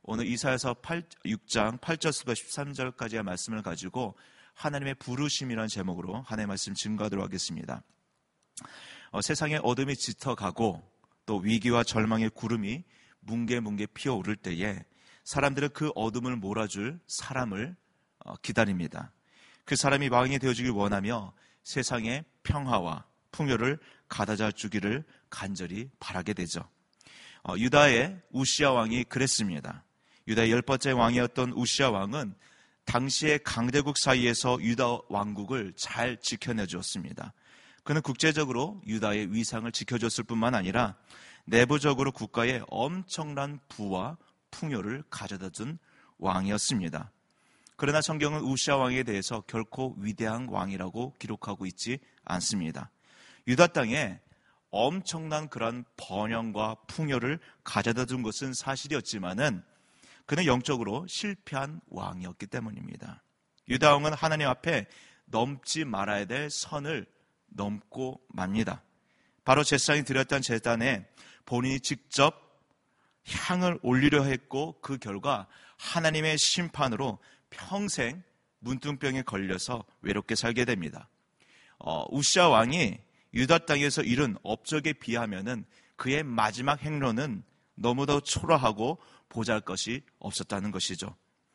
오늘 이사야서 6장 8절부터 13절까지의 말씀을 가지고 하나님의 부르심이라는 제목으로 하나님의 말씀 증거하도록 하겠습니다. 세상에 어둠이 짙어가고 또 위기와 절망의 구름이 뭉게뭉게 피어오를 때에 사람들은 그 어둠을 몰아줄 사람을 기다립니다. 그 사람이 왕이 되어주길 원하며 세상에 평화와 풍요를 가져다 주기를 간절히 바라게 되죠. 유다의 우시야 왕이 그랬습니다. 유다의 10번째 왕이었던 우시야 왕은 당시의 강대국 사이에서 유다 왕국을 잘 지켜내 주었습니다. 그는 국제적으로 유다의 위상을 지켜줬을 뿐만 아니라 내부적으로 국가에 엄청난 부와 풍요를 가져다 준 왕이었습니다. 그러나 성경은 우시야 왕에 대해서 결코 위대한 왕이라고 기록하고 있지 않습니다. 유다 땅에 엄청난 그런 번영과 풍요를 가져다 준 것은 사실이었지만은 그는 영적으로 실패한 왕이었기 때문입니다. 유다 왕은 하나님 앞에 넘지 말아야 될 선을 넘고 맙니다. 바로 제사장이 드렸던 제단에 본인이 직접 향을 올리려 했고 그 결과 하나님의 심판으로 평생 문둥병에 걸려서 외롭게 살게 됩니다. 우시야 왕이 유다 땅에서 이룬 업적에 비하면은 그의 마지막 행로는 너무도 초라하고 보잘것이 없었다는 것이죠.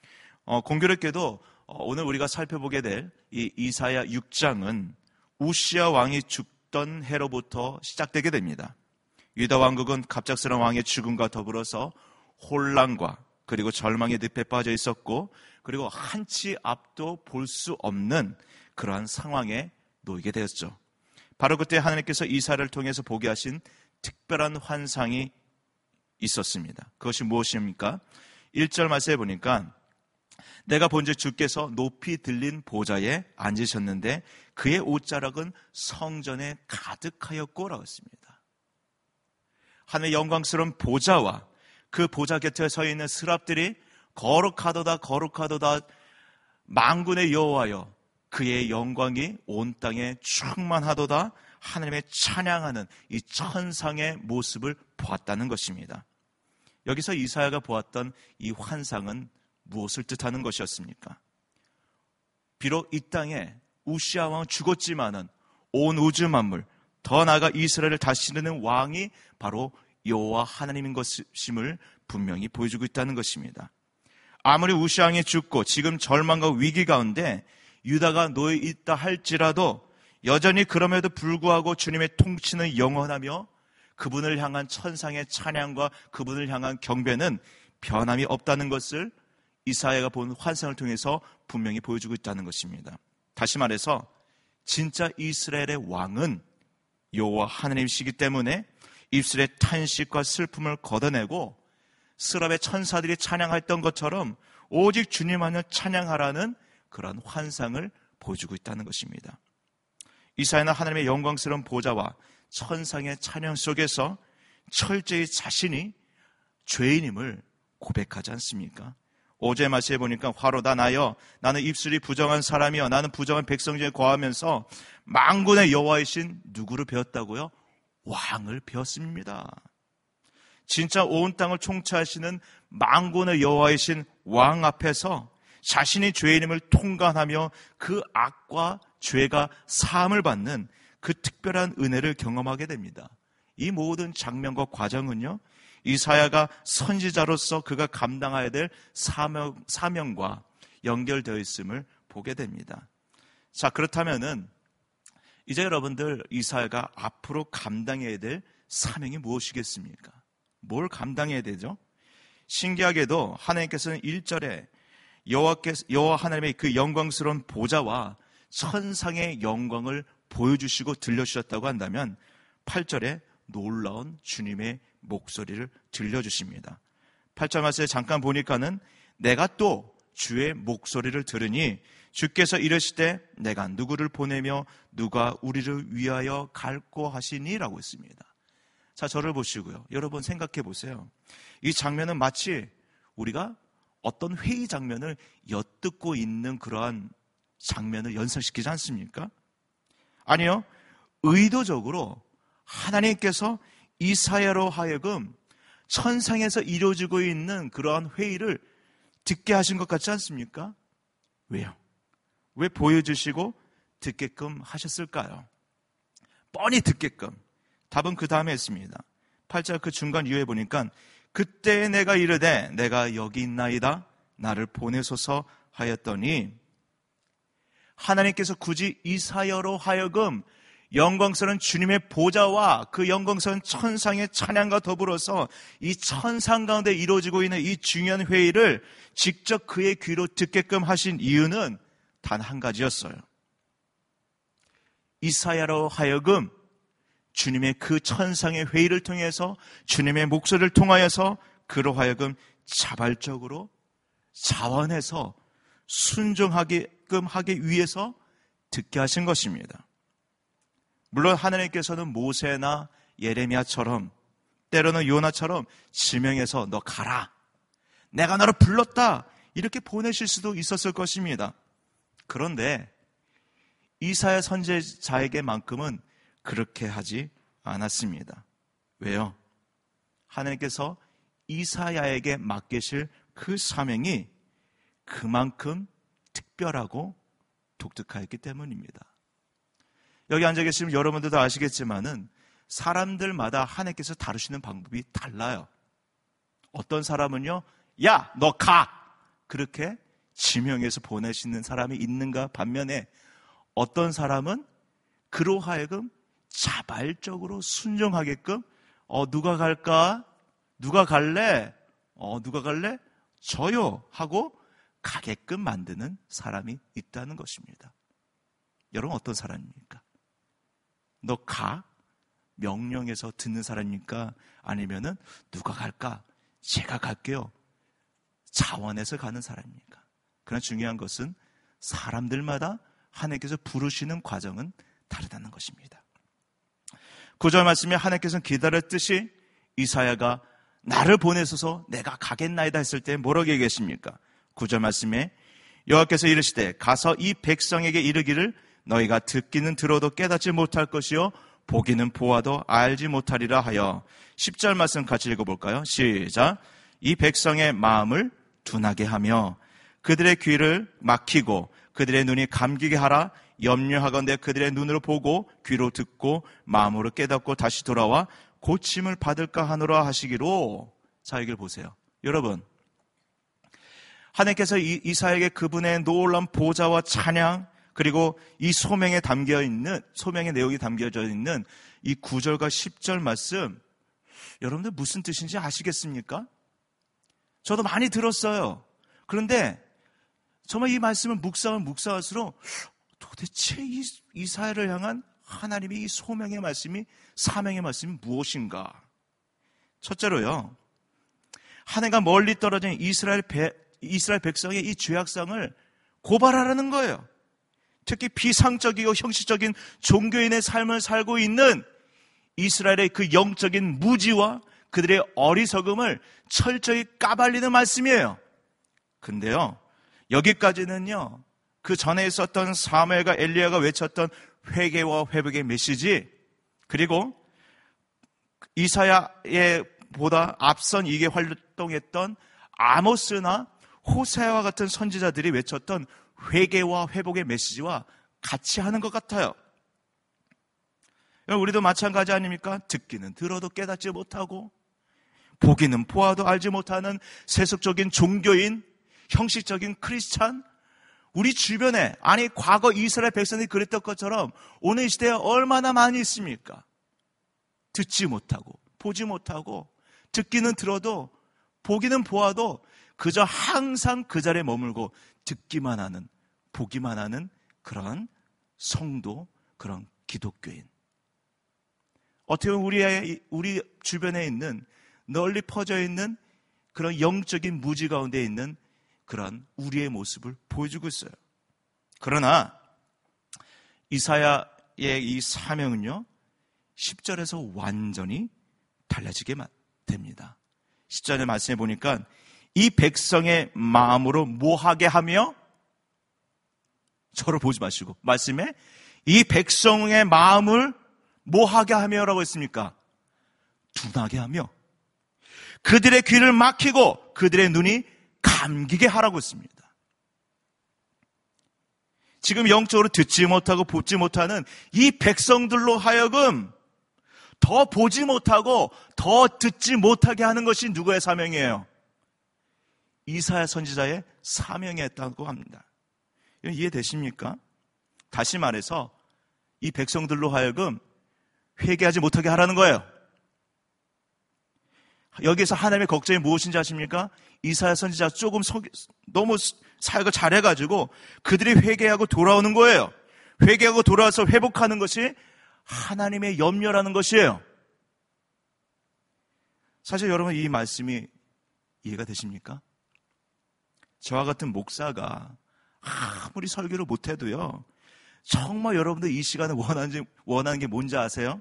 공교롭게도 오늘 우리가 살펴보게 될 이 이사야 6장은 우시야 왕이 죽던 해로부터 시작되게 됩니다. 유다 왕국은 갑작스러운 왕의 죽음과 더불어서 혼란과 그리고 절망의 늪에 빠져 있었고 그리고 한치 앞도 볼 수 없는 그러한 상황에 놓이게 되었죠. 바로 그때 하나님께서 이사야를 통해서 보게 하신 특별한 환상이 있었습니다. 그것이 무엇입니까? 1절 말씀에 보니까 내가 본즉 주께서 높이 들린 보좌에 앉으셨는데 그의 옷자락은 성전에 가득하였고 라고 했습니다. 하나님의 영광스러운 보좌와 그 보좌 곁에 서 있는 스랍들이 거룩하도다 거룩하도다 만군의 여호와여 그의 영광이 온 땅에 충만하도다 하나님의 찬양하는 이 천상의 모습을 보았다는 것입니다. 여기서 이사야가 보았던 이 환상은 무엇을 뜻하는 것이었습니까? 비록 이 땅에 우시야 왕은 죽었지만은 온 우주 만물 더 나아가 이스라엘을 다스리는 왕이 바로 여호와 하나님인 것임을 분명히 보여주고 있다는 것입니다. 아무리 우시야 왕이 죽고 지금 절망과 위기 가운데 유다가 놓여 있다 할지라도 여전히 그럼에도 불구하고 주님의 통치는 영원하며 그분을 향한 천상의 찬양과 그분을 향한 경배는 변함이 없다는 것을 이사야가 본 환상을 통해서 분명히 보여주고 있다는 것입니다. 다시 말해서 진짜 이스라엘의 왕은 여호와 하나님이시기 때문에 입술의 탄식과 슬픔을 걷어내고 스랍의 천사들이 찬양했던 것처럼 오직 주님만을 찬양하라는 그런 환상을 보여주고 있다는 것입니다. 이사야는 하나님의 영광스러운 보좌와 천상의 찬양 속에서 철저히 자신이 죄인임을 고백하지 않습니까? 5절 말씀에 보니까 화로다 나여 나는 입술이 부정한 사람이여 나는 부정한 백성 중에 거하면서 만군의 여호와이신 누구를 배웠다고요? 왕을 배웠습니다. 진짜 온 땅을 총체하시는 만군의 여호와이신 왕 앞에서 자신이 죄인임을 통감하며 그 악과 죄가 사함을 받는 그 특별한 은혜를 경험하게 됩니다. 이 모든 장면과 과정은요, 이사야가 선지자로서 그가 감당해야 될 사명과 연결되어 있음을 보게 됩니다. 자, 그렇다면은 이제 여러분들 이사야가 앞으로 감당해야 될 사명이 무엇이겠습니까? 뭘 감당해야 되죠? 신기하게도 하나님께서는 1절에 여호와 하나님의 그 영광스러운 보좌와 천상의 영광을 보여주시고 들려주셨다고 한다면 8절에 놀라운 주님의 목소리를 들려주십니다. 8절 말씀에 잠깐 보니까는 내가 또 주의 목소리를 들으니 주께서 이르시되 내가 누구를 보내며 누가 우리를 위하여 갈꼬 하시니 라고 했습니다. 자, 저를 보시고요. 여러분 생각해 보세요. 이 장면은 마치 우리가 어떤 회의 장면을 엿듣고 있는 그러한 장면을 연상시키지 않습니까? 아니요. 의도적으로 하나님께서 이사야로 하여금 천상에서 이루어지고 있는 그러한 회의를 듣게 하신 것 같지 않습니까? 왜요? 왜 보여주시고 듣게끔 하셨을까요? 뻔히 듣게끔. 답은 그 다음에 있습니다. 8절 그 중간 이후에 보니까 그때 내가 이르되 내가 여기 있나이다 나를 보내소서 하였더니 하나님께서 굳이 이사야로 하여금 영광스러운 주님의 보좌와 그 영광스러운 천상의 찬양과 더불어서 이 천상 가운데 이루어지고 있는 이 중요한 회의를 직접 그의 귀로 듣게끔 하신 이유는 단 한 가지였어요. 이사야로 하여금 주님의 그 천상의 회의를 통해서 주님의 목소리를 통하여서 그로 하여금 자발적으로 자원해서 순종하게끔 하기 위해서 듣게 하신 것입니다. 물론 하나님께서는 모세나 예레미야처럼 때로는 요나처럼 지명해서 너 가라. 내가 너를 불렀다. 이렇게 보내실 수도 있었을 것입니다. 그런데 이사야 선지자에게만큼은 그렇게 하지 않았습니다. 왜요? 하나님께서 이사야에게 맡기실 그 사명이 그만큼 특별하고 독특하였기 때문입니다. 여기 앉아 계시면 여러분들도 아시겠지만은 사람들마다 하나님께서 다루시는 방법이 달라요. 어떤 사람은요, 야, 너 가! 그렇게 지명해서 보내시는 사람이 있는가 반면에 어떤 사람은 그로 하여금 자발적으로 순종하게끔 누가 갈까? 누가 갈래? 누가 갈래? 저요! 하고 가게끔 만드는 사람이 있다는 것입니다. 여러분 어떤 사람입니까? 너 가? 명령해서 듣는 사람입니까? 아니면은 누가 갈까? 제가 갈게요. 자원해서 가는 사람입니까? 그러나 중요한 것은 사람들마다 하나님께서 부르시는 과정은 다르다는 것입니다. 9절 말씀에 하나님께서는 기다렸듯이 이사야가 나를 보내소서 내가 가겠나이다 했을 때 뭐라고 얘기했습니까? 9절 말씀에 여호와께서 이르시되 가서 이 백성에게 이르기를 너희가 듣기는 들어도 깨닫지 못할 것이요 보기는 보아도 알지 못하리라 하여 10절 말씀 같이 읽어볼까요? 시작. 이 백성의 마음을 둔하게 하며 그들의 귀를 막히고 그들의 눈이 감기게 하라. 염려하건대 그들의 눈으로 보고 귀로 듣고 마음으로 깨닫고 다시 돌아와 고침을 받을까 하노라 하시기로. 자, 여기를 보세요. 여러분, 하나님께서 이사야에게 그분의 놀라운 보좌와 찬양 그리고 이 소명의 내용이 담겨져 있는 이 9절과 10절 말씀, 여러분들 무슨 뜻인지 아시겠습니까? 저도 많이 들었어요. 그런데 정말 이 말씀을 묵상할수록 도대체 이사야를 향한 하나님의 이 소명의 말씀이, 사명의 말씀이 무엇인가? 첫째로요, 하나님과 멀리 떨어진 이스라엘 백성의 이 죄악성을 고발하라는 거예요. 특히 비상적이고 형식적인 종교인의 삶을 살고 있는 이스라엘의 그 영적인 무지와 그들의 어리석음을 철저히 까발리는 말씀이에요. 근데요, 여기까지는요, 그 전에 있었던 사무엘과 엘리야가 외쳤던 회개와 회복의 메시지, 그리고 이사야에 보다 앞선 이게 활동했던 아모스나 호세아와 같은 선지자들이 외쳤던 회개와 회복의 메시지와 같이 하는 것 같아요. 우리도 마찬가지 아닙니까? 듣기는 들어도 깨닫지 못하고 보기는 보아도 알지 못하는 세속적인 종교인, 형식적인 크리스찬, 우리 주변에, 아니 과거 이스라엘 백성이 그랬던 것처럼 오늘 이 시대에 얼마나 많이 있습니까? 듣지 못하고 보지 못하고 듣기는 들어도 보기는 보아도 그저 항상 그 자리에 머물고 듣기만 하는, 보기만 하는 그런 성도, 그런 기독교인. 어떻게 보면 우리 주변에 있는, 널리 퍼져 있는 그런 영적인 무지 가운데 있는 그런 우리의 모습을 보여주고 있어요. 그러나 이사야의 이 사명은요, 10절에서 완전히 달라지게 됩니다. 10절의 말씀에 보니까 이 백성의 마음으로 뭐하게 하며, 저를 보지 마시고 말씀에 이 백성의 마음을 뭐하게 하며라고 했습니까? 둔하게 하며 그들의 귀를 막히고 그들의 눈이 감기게 하라고 했습니다. 지금 영적으로 듣지 못하고 보지 못하는 이 백성들로 하여금 더 보지 못하고 더 듣지 못하게 하는 것이 누구의 사명이에요? 이사야 선지자의 사명이었다고 합니다. 이해되십니까? 다시 말해서 이 백성들로 하여금 회개하지 못하게 하라는 거예요. 여기에서 하나님의 걱정이 무엇인지 아십니까? 이사야 선지자 조금 너무 사역을 잘해가지고 그들이 회개하고 돌아오는 거예요. 회개하고 돌아와서 회복하는 것이 하나님의 염려라는 것이에요. 사실 여러분 이 말씀이 이해가 되십니까? 저와 같은 목사가 아무리 설교를 못해도요, 정말 여러분들 이 시간에 원하는 게 뭔지 아세요?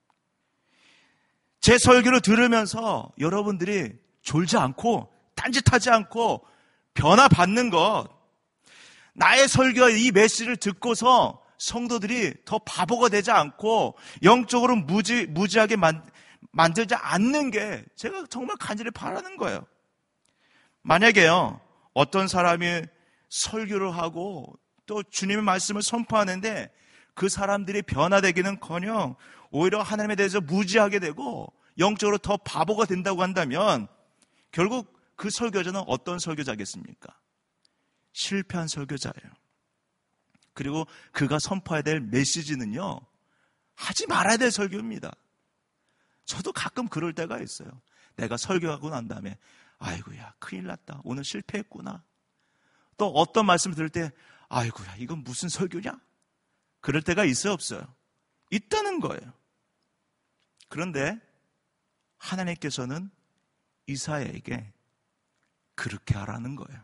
제 설교를 들으면서 여러분들이 졸지 않고 딴짓하지 않고 변화받는 것, 나의 설교와 이 메시지를 듣고서 성도들이 더 바보가 되지 않고 영적으로 무지하게 만들지 않는 게 제가 정말 간절히 바라는 거예요. 만약에요, 어떤 사람이 설교를 하고 또 주님의 말씀을 선포하는데 그 사람들이 변화되기는커녕 오히려 하나님에 대해서 무지하게 되고 영적으로 더 바보가 된다고 한다면 결국 그 설교자는 어떤 설교자겠습니까? 실패한 설교자예요. 그리고 그가 선포해야 될 메시지는요, 하지 말아야 될 설교입니다. 저도 가끔 그럴 때가 있어요. 내가 설교하고 난 다음에 아이고야 큰일 났다, 오늘 실패했구나. 또 어떤 말씀을 들을 때 아이고야 이건 무슨 설교냐? 그럴 때가 있어요, 없어요? 있다는 거예요. 그런데 하나님께서는 이사야에게 그렇게 하라는 거예요.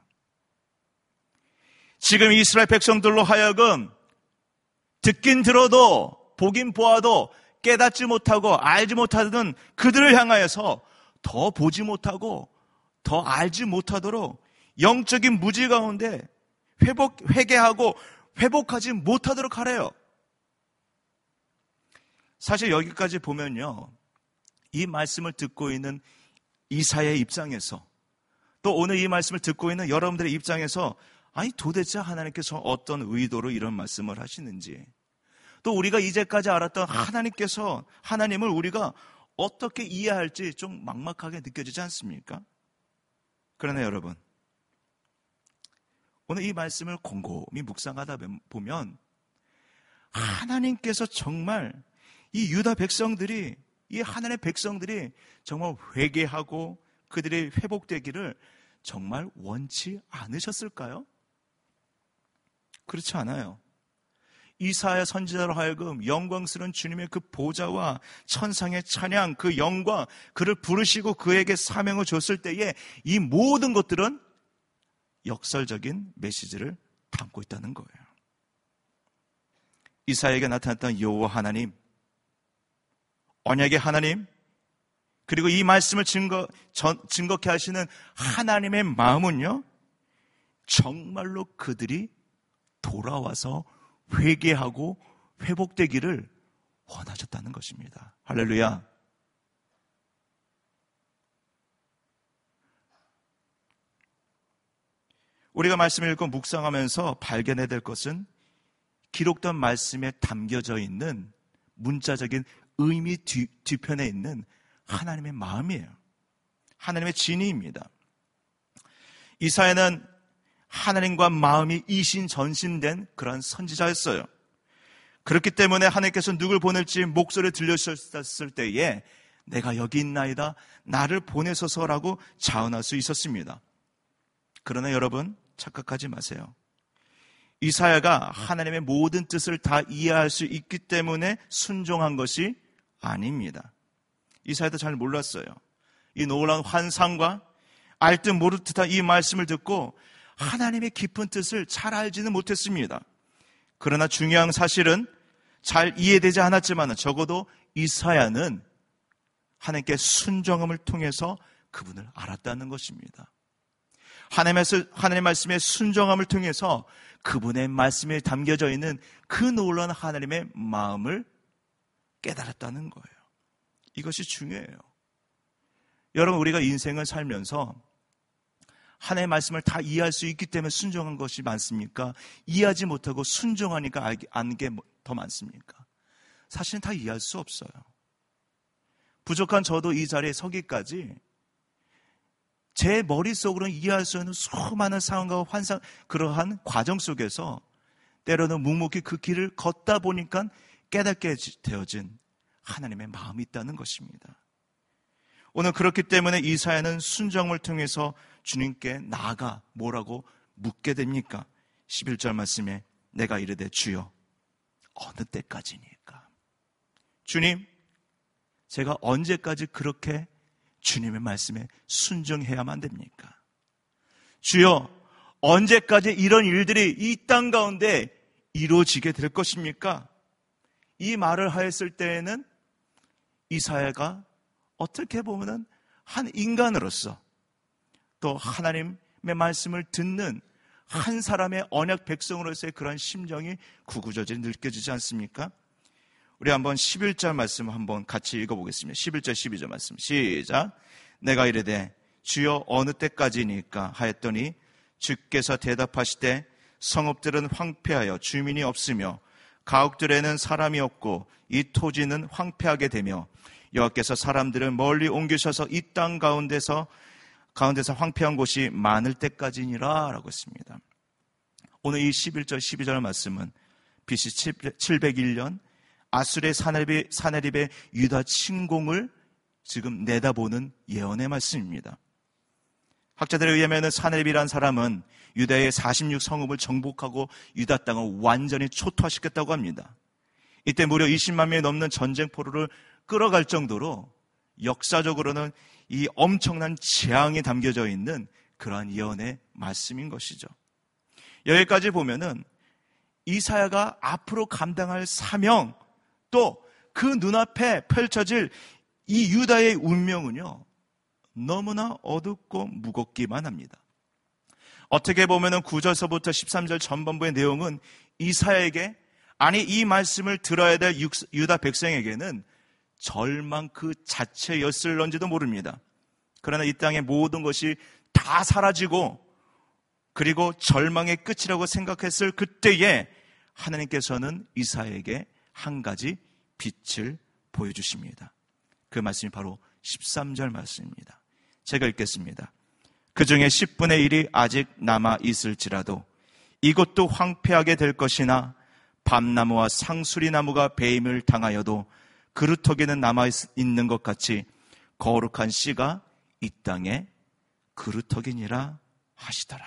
지금 이스라엘 백성들로 하여금 듣긴 들어도 보긴 보아도 깨닫지 못하고 알지 못하던 그들을 향하여서 더 보지 못하고 더 알지 못하도록 영적인 무지 가운데 회개하고 회복하지 못하도록 하래요. 사실 여기까지 보면요, 이 말씀을 듣고 있는 이사야의 입장에서 또 오늘 이 말씀을 듣고 있는 여러분들의 입장에서 아니 도대체 하나님께서 어떤 의도로 이런 말씀을 하시는지, 또 우리가 이제까지 알았던 하나님을 우리가 어떻게 이해할지 좀 막막하게 느껴지지 않습니까? 그러나 여러분, 오늘 이 말씀을 곰곰이 묵상하다 보면 하나님께서 정말 이 유다 백성들이, 이 하나님의 백성들이 정말 회개하고 그들이 회복되기를 정말 원치 않으셨을까요? 그렇지 않아요. 이사야 선지자로 하여금 영광스러운 주님의 그 보좌와 천상의 찬양, 그 영광, 그를 부르시고 그에게 사명을 줬을 때에 이 모든 것들은 역설적인 메시지를 담고 있다는 거예요. 이사야에게 나타났던 여호와 하나님, 언약의 하나님, 그리고 이 말씀을 증거케 하시는 하나님의 마음은요, 정말로 그들이 돌아와서 회개하고 회복되기를 원하셨다는 것입니다. 할렐루야. 우리가 말씀을 읽고 묵상하면서 발견해야 될 것은 기록된 말씀에 담겨져 있는 문자적인 의미 뒤편에 있는 하나님의 마음이에요. 하나님의 진의입니다. 이사야는 하나님과 마음이 이신전신된 그런 선지자였어요. 그렇기 때문에 하나님께서 누굴 보낼지 목소리를 들려주셨을 때에 내가 여기 있나이다, 나를 보내소서라고 자언할 수 있었습니다. 그러나 여러분 착각하지 마세요. 이사야가 하나님의 모든 뜻을 다 이해할 수 있기 때문에 순종한 것이 아닙니다. 이사야도 잘 몰랐어요. 이 놀라운 환상과 알 듯 모를 듯한 이 말씀을 듣고 하나님의 깊은 뜻을 잘 알지는 못했습니다. 그러나 중요한 사실은 잘 이해되지 않았지만 적어도 이사야는 하나님께 순종함을 통해서 그분을 알았다는 것입니다. 하나님의 말씀에 순종함을 통해서 그분의 말씀에 담겨져 있는 그 놀라운 하나님의 마음을 깨달았다는 거예요. 이것이 중요해요. 여러분, 우리가 인생을 살면서 하나님의 말씀을 다 이해할 수 있기 때문에 순종한 것이 많습니까? 이해하지 못하고 순종하니까 아는 게 더 많습니까? 사실은 다 이해할 수 없어요. 부족한 저도 이 자리에 서기까지 제 머릿속으로는 이해할 수 없는 수많은 상황과 환상, 그러한 과정 속에서 때로는 묵묵히 그 길을 걷다 보니까 깨닫게 되어진 하나님의 마음이 있다는 것입니다. 오늘 그렇기 때문에 이사야는 순종을 통해서 주님께 나아가 뭐라고 묻게 됩니까? 11절 말씀에 내가 이르되 주여 어느 때까지니까? 주님, 제가 언제까지 그렇게 주님의 말씀에 순종해야만 됩니까? 주여, 언제까지 이런 일들이 이 땅 가운데 이루어지게 될 것입니까? 이 말을 하였을 때에는 이사야가 어떻게 보면 한 인간으로서 또 하나님의 말씀을 듣는 한 사람의 언약 백성으로서의 그런 심정이 구구절절 느껴지지 않습니까? 우리 한번 11절 말씀 한번 같이 읽어보겠습니다. 11절 12절 말씀 시작. 내가 이르되 주여 어느 때까지니까 하였더니 주께서 대답하시되 성읍들은 황폐하여 주민이 없으며 가옥들에는 사람이 없고 이 토지는 황폐하게 되며 여호와께서 사람들을 멀리 옮기셔서 이 땅 가운데서 황폐한 곳이 많을 때까지니라 라고 했습니다. 오늘 이 11절 12절 말씀은 BC 701년 아수르의 사네립의 유다 침공을 지금 내다보는 예언의 말씀입니다. 학자들에 의하면 사네립이라는 사람은 유다의 46성읍을 정복하고 유다 땅을 완전히 초토화시켰다고 합니다. 이때 무려 20만 명이 넘는 전쟁포로를 끌어갈 정도로 역사적으로는 이 엄청난 재앙이 담겨져 있는 그러한 예언의 말씀인 것이죠. 여기까지 보면은 이사야가 앞으로 감당할 사명, 또 그 눈앞에 펼쳐질 이 유다의 운명은요, 너무나 어둡고 무겁기만 합니다. 어떻게 보면은 9절서부터 13절 전반부의 내용은 이사야에게, 아니 이 말씀을 들어야 될 유다 백성에게는 절망 그 자체였을런지도 모릅니다. 그러나 이 땅의 모든 것이 다 사라지고 그리고 절망의 끝이라고 생각했을 그때에 하나님께서는 이사야에게 한 가지 빛을 보여주십니다. 그 말씀이 바로 13절 말씀입니다. 제가 읽겠습니다. 그 중에 10분의 1이 아직 남아 있을지라도 이것도 황폐하게 될 것이나 밤나무와 상수리나무가 배임을 당하여도 그루터기는 남아있는 것 같이 거룩한 씨가 이 땅에 그루터기니라 하시더라.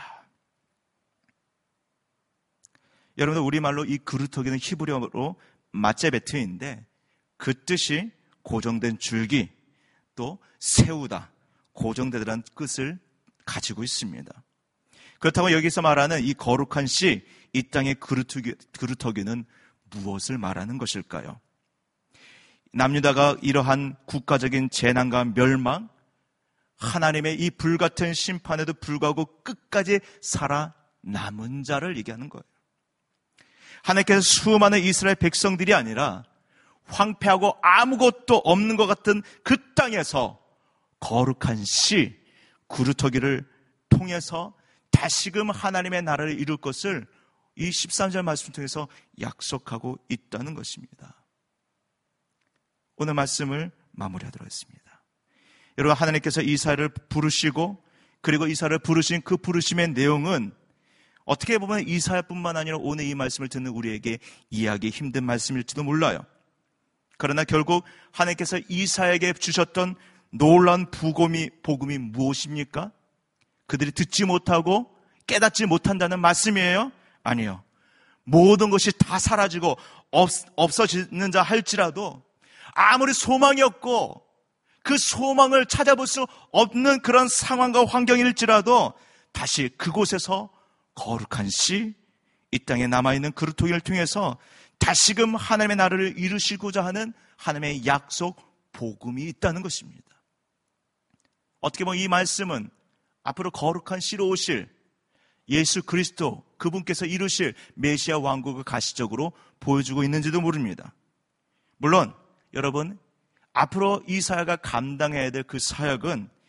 여러분들, 우리말로 이 그루터기는 히브리어로 마제베트인데 그 뜻이 고정된 줄기, 또 세우다, 고정되다라는 뜻을 가지고 있습니다. 그렇다고 여기서 말하는 이 거룩한 씨, 이 땅의 그루터기는 무엇을 말하는 것일까요? 남유다가 이러한 국가적인 재난과 멸망, 하나님의 이 불같은 심판에도 불구하고 끝까지 살아남은 자를 얘기하는 거예요. 하나님께서 수많은 이스라엘 백성들이 아니라 황폐하고 아무것도 없는 것 같은 그 땅에서 거룩한 씨, 그루터기를 통해서 다시금 하나님의 나라를 이룰 것을 이 13절 말씀 통해서 약속하고 있다는 것입니다. 오늘 말씀을 마무리하도록 하겠습니다. 여러분, 하나님께서 이사야를 부르시고 그리고 이사야를 부르신 그 부르심의 내용은 어떻게 보면 이사야뿐만 아니라 오늘 이 말씀을 듣는 우리에게 이해하기 힘든 말씀일지도 몰라요. 그러나 결국 하나님께서 이사야에게 주셨던 놀라운 복음이 무엇입니까? 그들이 듣지 못하고 깨닫지 못한다는 말씀이에요? 아니요. 모든 것이 다 사라지고 없어지는 자 할지라도 아무리 소망이 없고 그 소망을 찾아볼 수 없는 그런 상황과 환경일지라도 다시 그곳에서 거룩한 씨, 이 땅에 남아있는 그루터기를 통해서 다시금 하나님의 나라를 이루시고자 하는 하나님의 약속, 복음이 있다는 것입니다. 어떻게 보면 이 말씀은 앞으로 거룩한 씨로 오실 예수 그리스도, 그분께서 이루실 메시아 왕국을 가시적으로 보여주고 있는지도 모릅니다. 물론 여러분, 앞으로 이사야가 감당해야 될 그 사역은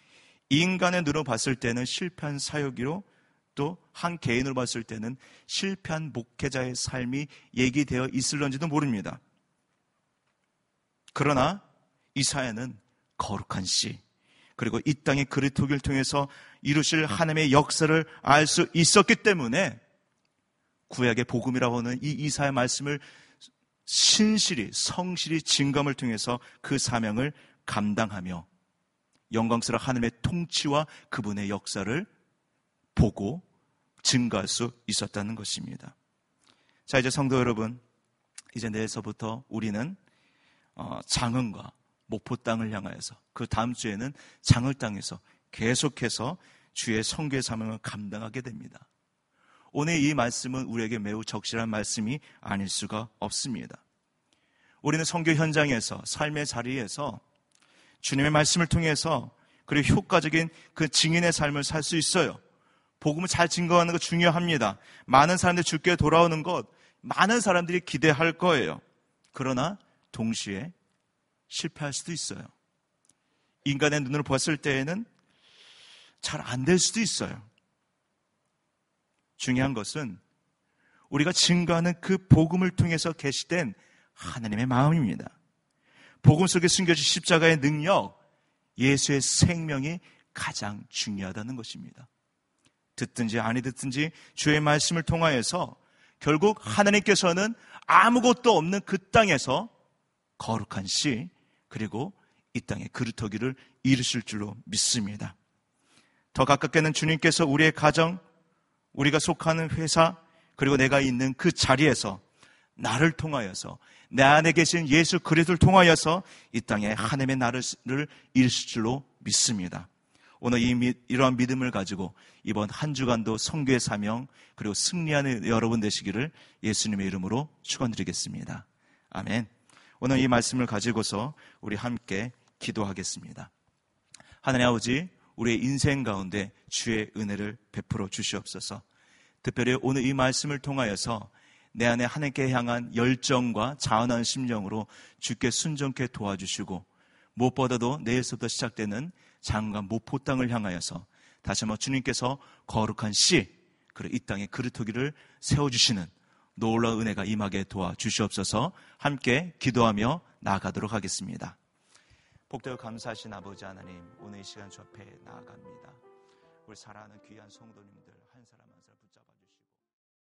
인간의 눈으로 봤을 때는 실패한 사역이로, 또 한 개인으로 봤을 때는 실패한 목회자의 삶이 얘기되어 있을런지도 모릅니다. 그러나 이 사회는 거룩한 씨, 그리고 이 땅의 그리스도를 통해서 이루실 하나님의 역사를 알 수 있었기 때문에 구약의 복음이라고 하는 이 이사야 말씀을 신실히, 성실히 증거함을 통해서 그 사명을 감당하며 영광스러운 하나님의 통치와 그분의 역사를 보고 증거할 수 있었다는 것입니다. 자, 이제 성도 여러분, 이제 내일서부터 우리는 장흥과 목포 땅을 향하여서, 그 다음 주에는 장을 땅에서 계속해서 주의 선교의 사명을 감당하게 됩니다. 오늘 이 말씀은 우리에게 매우 적실한 말씀이 아닐 수가 없습니다. 우리는 선교 현장에서, 삶의 자리에서 주님의 말씀을 통해서 그리고 효과적인 그 증인의 삶을 살 수 있어요. 복음을 잘 증거하는 것 중요합니다. 많은 사람들이 주께 돌아오는 것, 많은 사람들이 기대할 거예요. 그러나 동시에 실패할 수도 있어요. 인간의 눈으로 봤을 때에는 잘 안 될 수도 있어요. 중요한 것은 우리가 증거하는 그 복음을 통해서 계시된 하나님의 마음입니다. 복음 속에 숨겨진 십자가의 능력, 예수의 생명이 가장 중요하다는 것입니다. 듣든지 아니 듣든지 주의 말씀을 통하여서 결국 하나님께서는 아무것도 없는 그 땅에서 거룩한 씨, 그리고 이 땅의 그루터기를 이루실 줄로 믿습니다. 더 가깝게는 주님께서 우리의 가정, 우리가 속하는 회사, 그리고 내가 있는 그 자리에서 나를 통하여서, 내 안에 계신 예수 그리스도를 통하여서 이 땅에 하나님의 나라를 이루실 줄로 믿습니다. 오늘 이러한 믿음을 가지고 이번 한 주간도 선교의 사명, 그리고 승리하는 여러분 되시기를 예수님의 이름으로 축원드리겠습니다. 아멘. 오늘 이 말씀을 가지고서 우리 함께 기도하겠습니다. 하나님 아버지, 우리의 인생 가운데 주의 은혜를 베풀어 주시옵소서. 특별히 오늘 이 말씀을 통하여서 내 안에 하나님께 향한 열정과 자원한 심령으로 주께 순종케 도와주시고, 무엇보다도 내일서부터 시작되는 장과 목포 땅을 향하여서 다시 한번 주님께서 거룩한 씨, 그리고 이 땅의 그루터기를 세워주시는 놀라운 은혜가 임하게 도와주시옵소서. 함께 기도하며 나아가도록 하겠습니다. 복되고 감사하신 아버지 하나님, 오늘 이 시간 주 앞에 나아갑니다. 우리 사랑하는 귀한 성도님들